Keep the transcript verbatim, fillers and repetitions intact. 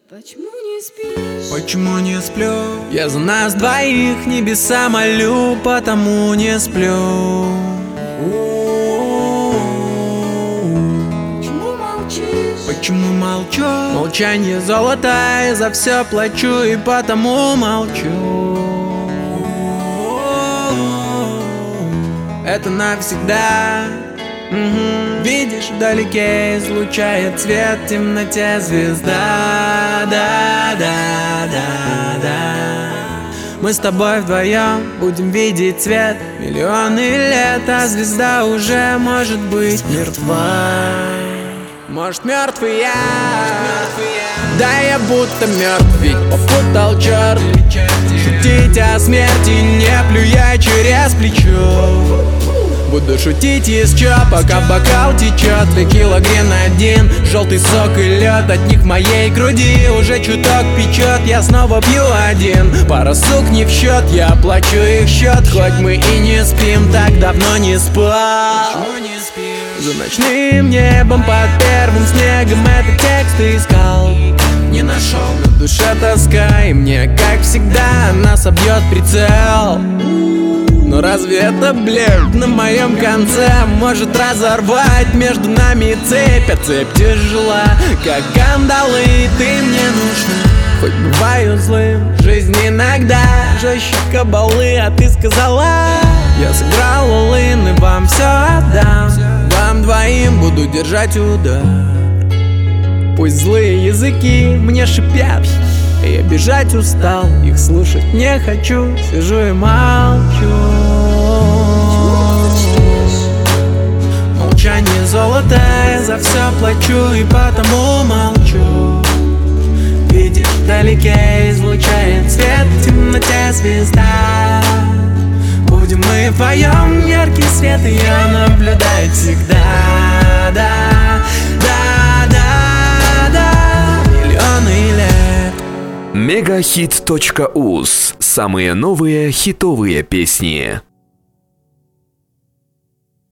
Почему не спишь? Почему не сплю? Я за нас двоих небеса молю, потому не сплю. Почему молчишь? Почему молчу? Молчание золотое, за все плачу и потому молчу. Это навсегда. Угу. Видишь, вдалеке излучает свет в темноте звезда. Да, да, да, да. Мы с тобой вдвоем будем видеть свет миллионы лет, а звезда уже может быть мертва. Может, мертвый я, да я будто мертв, ведь попутал черт. Шутить о смерти, не плюя через плечо. Буду шутить еще, пока бокал течет. Текила, гренадин, желтый сок и лед. От них в моей груди уже чуток печет. Я снова пью один, пара сук не в счет. Я плачу их счет, хоть мы и не спим. Так давно не спал. За ночным небом под первым снегом этот текст искал. Не нашел, на душе тоска, и мне, как всегда, нас обьет прицел. Но разве это, блядь, на моем конце может разорвать между нами цепь? А цепь тяжела, как кандалы, ты мне нужна. Хоть бываю злым, жизнь иногда жестче кабалы, а ты сказала: я сыграл all-in и вам все отдам. Вам двоим буду держать удар. Пусть злые языки мне шипят, я бежать устал, их слушать не хочу. Сижу и молчу. Молчание золотое, за все плачу и потому молчу. Видишь, вдалеке излучает свет в темноте звезда. Будем мы вдвоем, яркий свет ее наблюдает всегда. Да, да, да, да, миллионы лет. Мегахит точка уз. Самые новые хитовые песни.